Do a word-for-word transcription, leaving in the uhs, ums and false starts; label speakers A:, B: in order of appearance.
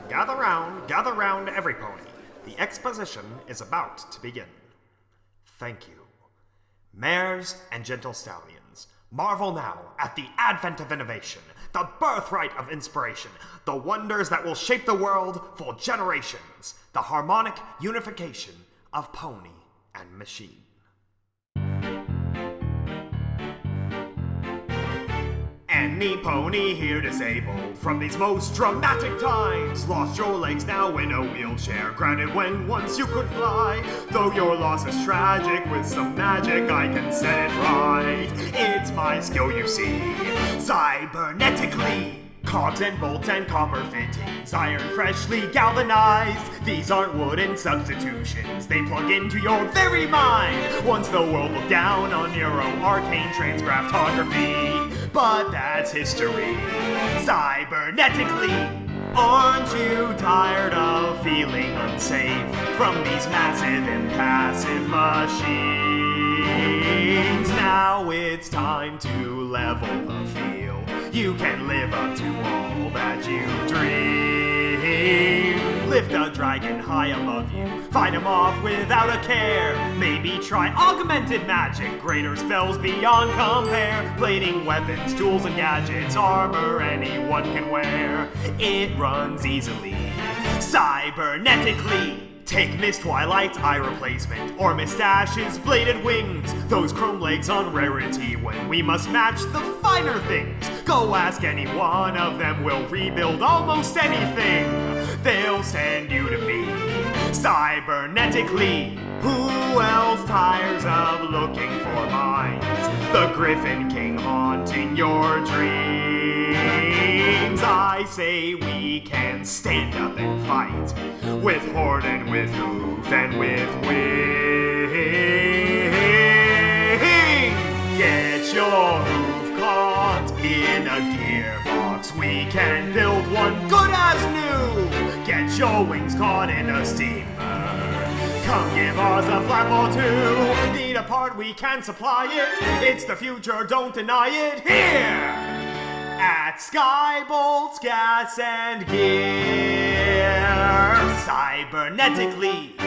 A: Gather round, gather round, every pony. The exposition is about to begin. Thank you. Mares and gentle stallions, marvel now at the advent of innovation, the birthright of inspiration, the wonders that will shape the world for generations, the harmonic unification of pony and machine. Any pony here disabled from these most dramatic times. Lost your legs, now in a wheelchair, grounded when once you could fly. Though your loss is tragic, with some magic I can set it right. It's my skill you see, cybernetically. Cogs and bolts and copper fittings, iron freshly galvanized. These aren't wooden substitutions, they plug into your very mind. Once the world looked down on neuro-arcane transgraftography, but that's history, cybernetically. Aren't you tired of feeling unsafe from these massive, impassive machines? Now it's time to level the field. You can live up to all that you've dreamed. Lift a dragon high above you, fight him off without a care. Maybe try augmented magic, greater spells beyond compare. Blading weapons, tools and gadgets, armor anyone can wear. It runs easily, cybernetically. Take Miss Twilight's eye replacement, or Miss Dash's bladed wings. Those chrome legs on rarity when we must match the finer things. Go ask any one of them, we'll rebuild almost anything. They'll send you to me, cybernetically. Who else tires of looking for mines? The Griffin King haunting your dreams. I say we can stand up and fight, with horn and with hoof and with wing. Get your hoof caught in a gearbox, we can build one good as new. Get your wings caught in a steamer, come give us a flap or two. Need a part, we can supply it. It's the future, don't deny it. Here at Skybolt's Gas and Gear, cybernetically.